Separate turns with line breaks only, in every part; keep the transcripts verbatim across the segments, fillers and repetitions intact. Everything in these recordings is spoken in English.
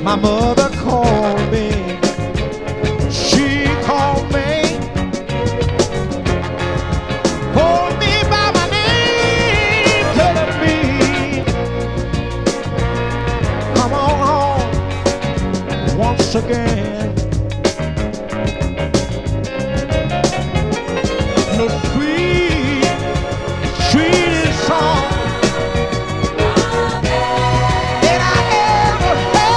My mother called me. She called me. Called me by my name, telling me, come on home once again. The sweet, sweetest song that I ever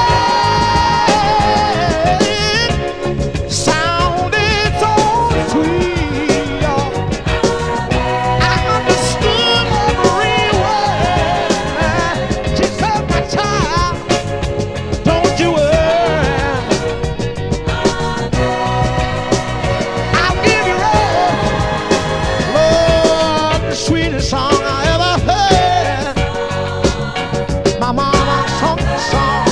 heard sounded so sweet, y'all. I understood every word. She said, my child, don't you worry, I'll give you all, Lord, the sweetest song I ever heard. My mama sung the song.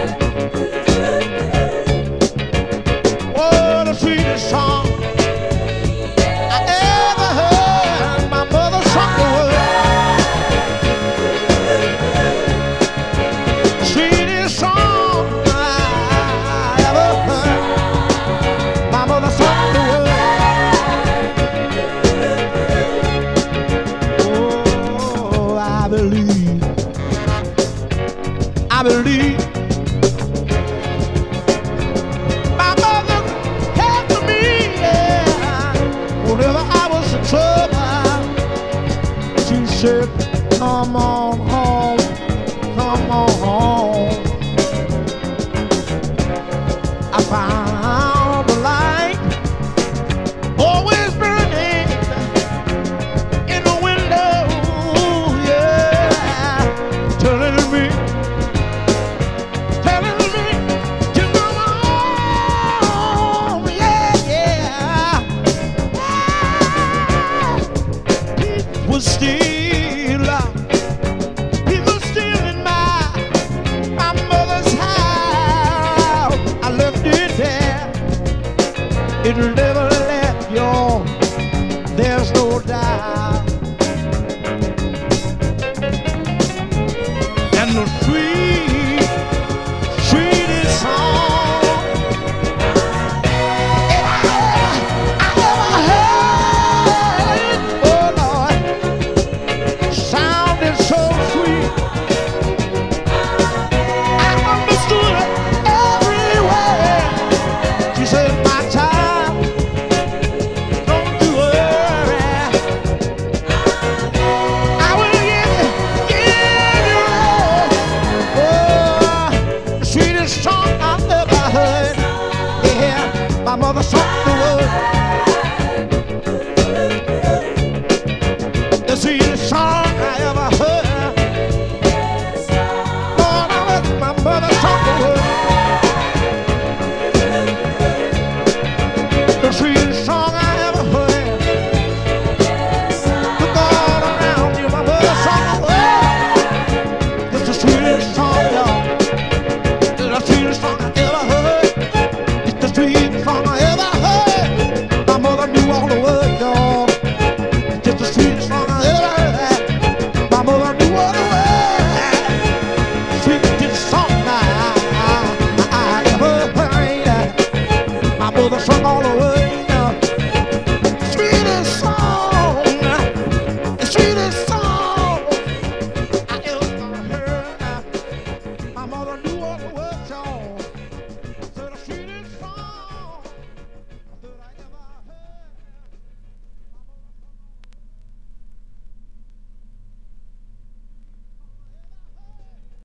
Oh, the sweetest song I ever heard. My mother sung the word. Sweetest song I ever heard. My mother sung the word. Oh, I believe, I believe my mother came to me, yeah. Whenever I was in trouble, she said, come on.